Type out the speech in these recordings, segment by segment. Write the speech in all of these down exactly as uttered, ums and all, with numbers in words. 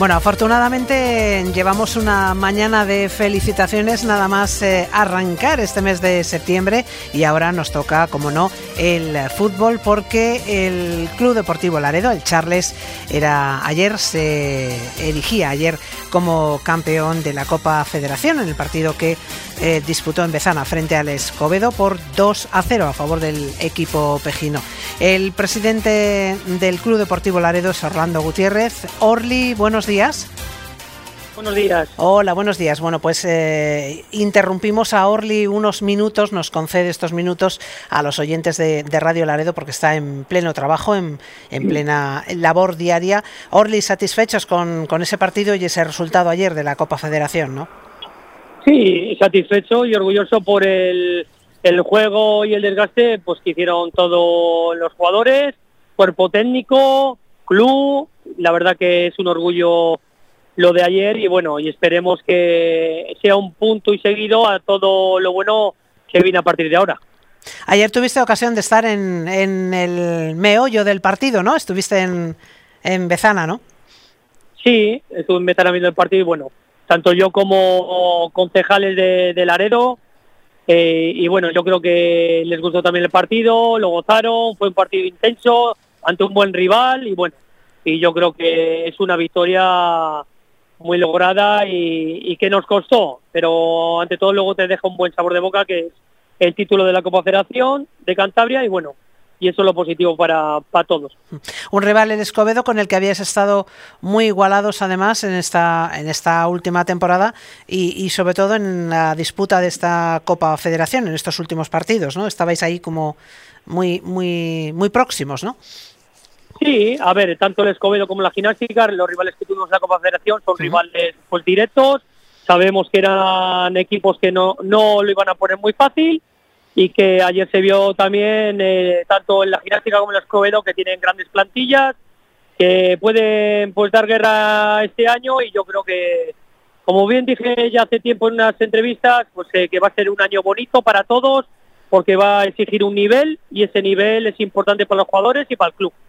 Bueno, afortunadamente llevamos una mañana de felicitaciones nada más eh, arrancar este mes de septiembre y ahora nos toca, como no, el fútbol porque el Club Deportivo Laredo, el Charles, era ayer se erigía ayer como campeón de la Copa Federación en el partido que eh, disputó en Bezana frente al Escobedo por dos a cero a favor del equipo pejino. El presidente del Club Deportivo Laredo es Orlando Gutiérrez. Orly, buenos días. Buenos días. Hola, buenos días. Bueno, pues eh, interrumpimos a Orly unos minutos, nos concede estos minutos a los oyentes de, de Radio Laredo porque está en pleno trabajo, en, en plena labor diaria. Orly, satisfechos con, con ese partido y ese resultado ayer de la Copa Federación, ¿no? Sí, satisfecho y orgulloso por el, el juego y el desgaste pues que hicieron todos los jugadores, cuerpo técnico, club. La verdad que es un orgullo lo de ayer y bueno, y esperemos que sea un punto y seguido a todo lo bueno que viene a partir de ahora. Ayer tuviste ocasión de estar en, en el meollo del partido, ¿no? Estuviste en, en Bezana, ¿no? Sí, estuve en Bezana viendo el partido y bueno, tanto yo como concejales de, de Laredo eh, y bueno, yo creo que les gustó también el partido, lo gozaron, fue un partido intenso ante un buen rival y bueno, y yo creo que es una victoria muy lograda y, y que nos costó, pero ante todo luego te deja un buen sabor de boca que es el título de la Copa Federación de Cantabria y bueno, y eso es lo positivo para, para todos. Un rival, el Escobedo, con el que habías estado muy igualados además en esta en esta última temporada y, y sobre todo en la disputa de esta Copa Federación, en estos últimos partidos, ¿no? Estabais ahí como muy muy muy próximos, ¿no? Sí, a ver, tanto el Escobedo como la Gimnástica, los rivales que tuvimos en la Copa Federación son sí. rivales pues directos, sabemos que eran equipos que no, no lo iban a poner muy fácil y que ayer se vio también eh, tanto en la Gimnástica como en el Escobedo que tienen grandes plantillas, que pueden pues dar guerra este año y yo creo que, como bien dije ya hace tiempo en unas entrevistas, pues eh, que va a ser un año bonito para todos porque va a exigir un nivel y ese nivel es importante para los jugadores y para el club.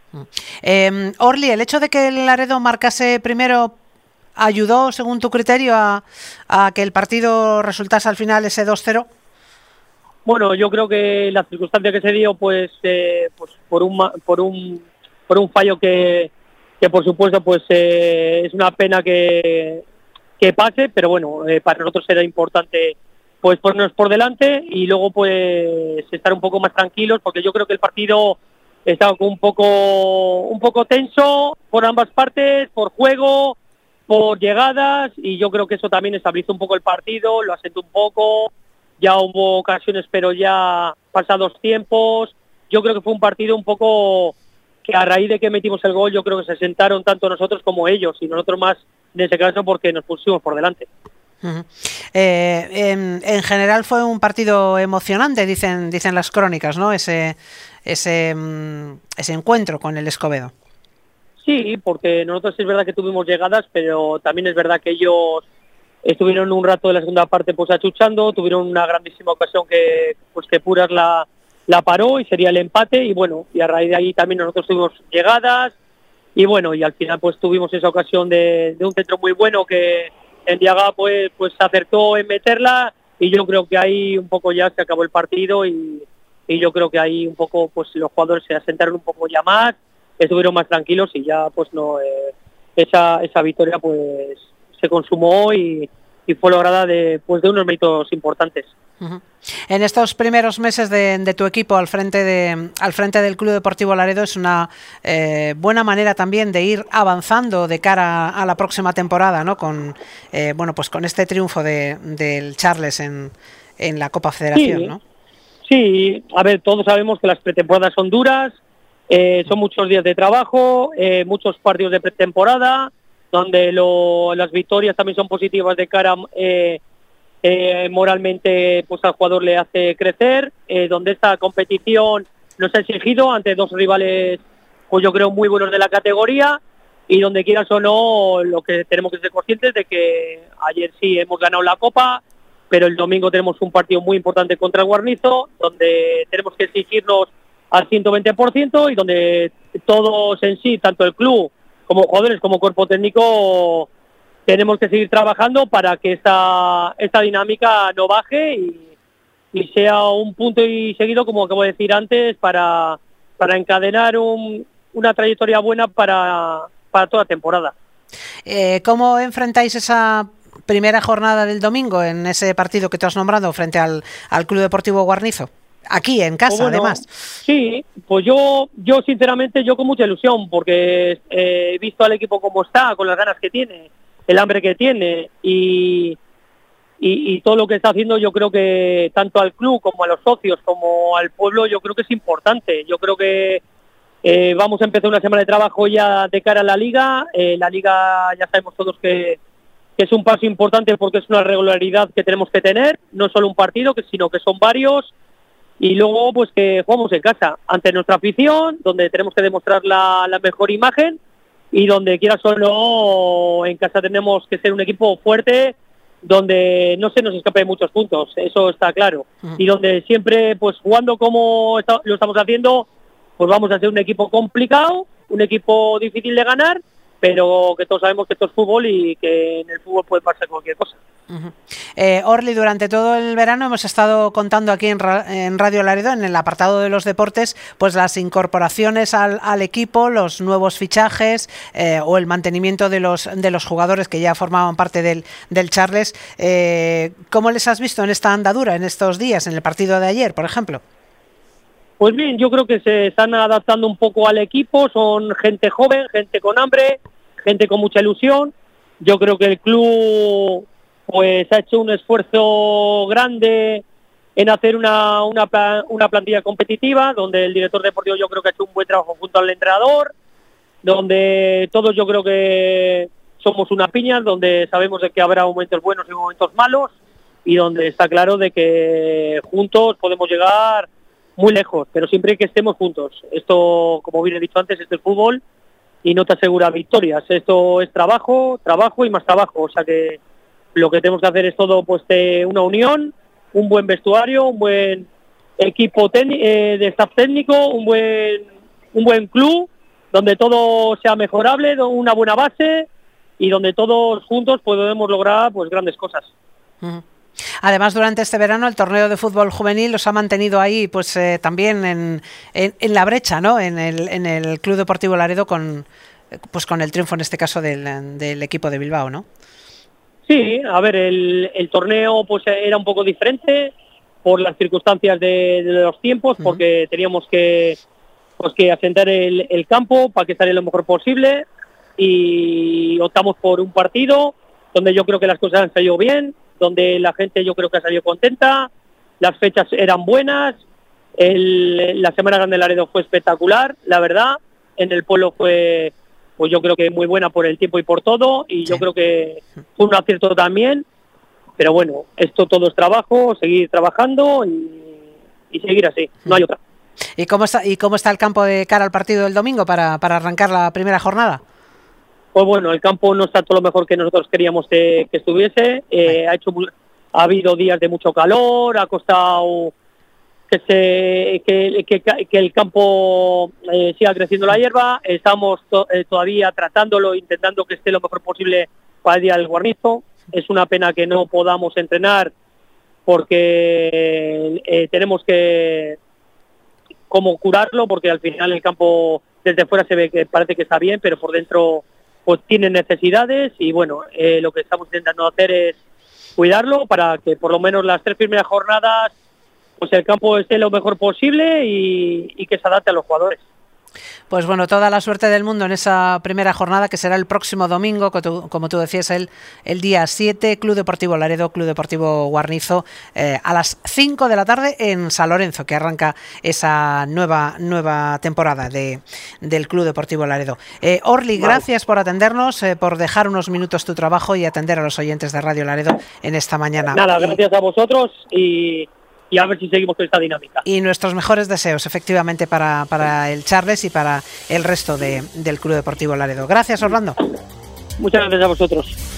Eh, Orly, ¿el hecho de que el Laredo marcase primero ayudó, según tu criterio, a, a que el partido resultase al final ese dos cero? Bueno, yo creo que la circunstancia que se dio, pues, eh, pues por un por un por un fallo que, que por supuesto, pues eh, es una pena que, que pase, pero bueno, eh, para nosotros era importante pues ponernos por delante y luego pues estar un poco más tranquilos, porque yo creo que el partido estaba un poco un poco tenso por ambas partes, por juego, por llegadas y yo creo que eso también estabilizó un poco el partido, lo asentó un poco, ya hubo ocasiones pero ya pasados tiempos, yo creo que fue un partido un poco que a raíz de que metimos el gol yo creo que se sentaron tanto nosotros como ellos y nosotros más en ese caso porque nos pusimos por delante. Uh-huh. eh, en, en general fue un partido emocionante, dicen dicen las crónicas, ¿no? Ese ese ese encuentro con el Escobedo. Sí, porque nosotros es verdad que tuvimos llegadas, pero también es verdad que ellos estuvieron un rato de la segunda parte pues achuchando, tuvieron una grandísima ocasión que pues que Puras la, la paró y sería el empate y bueno, y a raíz de ahí también nosotros tuvimos llegadas y bueno, y al final pues tuvimos esa ocasión de, de un centro muy bueno que en Diaga pues, pues acertó en meterla y yo creo que ahí un poco ya se acabó el partido y, y yo creo que ahí un poco pues los jugadores se asentaron un poco ya más, estuvieron más tranquilos y ya pues no eh, esa esa victoria pues se consumó y, y fue lograda de pues de unos méritos importantes. Uh-huh. En estos primeros meses de, de tu equipo al frente de al frente del Club Deportivo Laredo es una eh, buena manera también de ir avanzando de cara a, a la próxima temporada, ¿no? Con eh, bueno pues con este triunfo de del Charles en, en la Copa Federación, sí, ¿no? Sí, a ver, todos sabemos que las pretemporadas son duras, eh, son muchos días de trabajo, eh, muchos partidos de pretemporada, donde lo, las victorias también son positivas de cara eh, eh, moralmente pues al jugador le hace crecer, eh, donde esta competición nos ha exigido ante dos rivales pues yo creo muy buenos de la categoría y donde quieras o no lo que tenemos que ser conscientes de que ayer sí hemos ganado la Copa, pero el domingo tenemos un partido muy importante contra el Guarnizo, donde tenemos que exigirnos al ciento veinte por ciento y donde todos en sí, tanto el club como jugadores, como cuerpo técnico, tenemos que seguir trabajando para que esta, esta dinámica no baje y, y sea un punto y seguido, como acabo de decir antes, para, para encadenar un, una trayectoria buena para, para toda temporada. Eh, ¿Cómo enfrentáis esa primera jornada del domingo en ese partido que te has nombrado frente al, al Club Deportivo Guarnizo? Aquí, en casa, pues bueno, además. Sí, pues yo, yo sinceramente, yo con mucha ilusión, porque eh, he visto al equipo cómo está, con las ganas que tiene, el hambre que tiene, y, y, y todo lo que está haciendo, yo creo que tanto al club como a los socios, como al pueblo, yo creo que es importante. Yo creo que eh, vamos a empezar una semana de trabajo ya de cara a la Liga. Eh, la Liga ya sabemos todos que, que es un paso importante porque es una regularidad que tenemos que tener, no solo un partido, que sino que son varios. Y luego, pues que jugamos en casa, ante nuestra afición, donde tenemos que demostrar la, la mejor imagen y donde quiera solo en casa tenemos que ser un equipo fuerte, donde no se nos escape muchos puntos, eso está claro. Uh-huh. Y donde siempre, pues jugando como está, lo estamos haciendo, pues vamos a ser un equipo complicado, un equipo difícil de ganar, pero que todos sabemos que esto es fútbol y que en el fútbol puede pasar cualquier cosa. Uh-huh. eh, Orly, durante todo el verano hemos estado contando aquí en, Ra- en Radio Laredo, en el apartado de los deportes, pues las incorporaciones al, al equipo, los nuevos fichajes eh, o el mantenimiento de los de los jugadores que ya formaban parte del, del Charles. Eh, ¿Cómo les has visto en esta andadura, en estos días, en el partido de ayer, por ejemplo? Pues bien, yo creo que se están adaptando un poco al equipo, son gente joven, gente con hambre, gente con mucha ilusión. Yo creo que el club pues ha hecho un esfuerzo grande en hacer una, una, una plantilla competitiva, donde el director deportivo yo creo que ha hecho un buen trabajo junto al entrenador, donde todos yo creo que somos una piña, donde sabemos de que habrá momentos buenos y momentos malos, y donde está claro de que juntos podemos llegar muy lejos, pero siempre que estemos juntos. Esto, como bien he dicho antes, es el fútbol y no te asegura victorias. Esto es trabajo, trabajo y más trabajo. O sea que lo que tenemos que hacer es todo, pues, de una unión, un buen vestuario, un buen equipo técnico, eh, de staff técnico, un buen un buen club, donde todo sea mejorable, una buena base y donde todos juntos podemos lograr, pues, grandes cosas. Uh-huh. Además, durante este verano el torneo de fútbol juvenil los ha mantenido ahí, pues eh, también en, en, en la brecha, ¿no? En el, en el Club Deportivo Laredo con, pues con el triunfo en este caso del, del equipo de Bilbao, ¿no? Sí, a ver, el, el torneo pues era un poco diferente por las circunstancias de, de los tiempos, uh-huh. porque teníamos que pues que asentar el, el campo para que saliera lo mejor posible y optamos por un partido donde yo creo que las cosas han salido bien, donde la gente yo creo que ha salido contenta, las fechas eran buenas, el, la Semana Grande de Laredo fue espectacular, la verdad, en el pueblo fue, pues yo creo que muy buena por el tiempo y por todo, y yo sí. creo que fue un acierto también, pero bueno, esto todo es trabajo, seguir trabajando y, y seguir así, no hay otra. ¿Y cómo está, y cómo está el campo de cara al partido del domingo para, para arrancar la primera jornada? Pues bueno, el campo no está todo lo mejor que nosotros queríamos que, que estuviese. Eh, ha hecho, ha habido días de mucho calor, ha costado que se que, que, que el campo eh, siga creciendo la hierba. Estamos to, eh, todavía tratándolo, intentando que esté lo mejor posible para el día del Guarnizo. Es una pena que no podamos entrenar porque eh, tenemos que como curarlo, porque al final el campo desde fuera se ve que parece que está bien, pero por dentro pues tiene necesidades y bueno, eh, lo que estamos intentando hacer es cuidarlo para que por lo menos las tres primeras jornadas pues el campo esté lo mejor posible y, y que se adapte a los jugadores. Pues bueno, toda la suerte del mundo en esa primera jornada que será el próximo domingo, como tú, como tú decías, el, el día siete, Club Deportivo Laredo, Club Deportivo Guarnizo, eh, a las cinco de la tarde en San Lorenzo, que arranca esa nueva nueva temporada de, del Club Deportivo Laredo. Eh, Orly, vale. Gracias por atendernos, eh, por dejar unos minutos tu trabajo y atender a los oyentes de Radio Laredo en esta mañana. Nada, gracias a vosotros y... y a ver si seguimos con esta dinámica. Y nuestros mejores deseos, efectivamente, para, para el Charles y para el resto de, del Club Deportivo Laredo. Gracias, Orlando. Muchas gracias a vosotros.